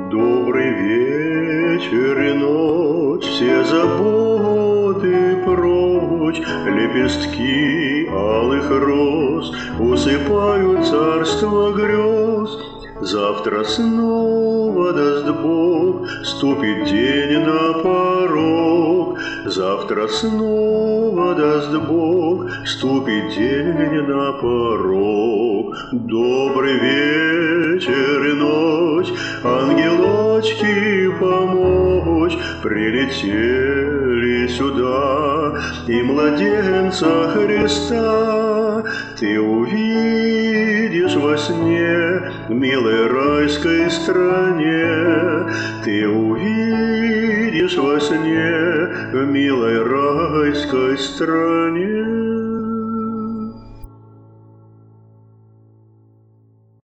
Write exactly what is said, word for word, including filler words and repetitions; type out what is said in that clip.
Добрый вечер и ночь, все заботы прочь, лепестки алых роз усыпают царство грез. Завтра снова даст Бог, ступит день на порог. Завтра снова даст Бог, ступит день на порог. Добрый вечер и ночь, ангелочки помочь прилетели сюда, и младенца Христа ты увидишь во сне в милой райской стране. Ты увидишь во сне в милой райской стране.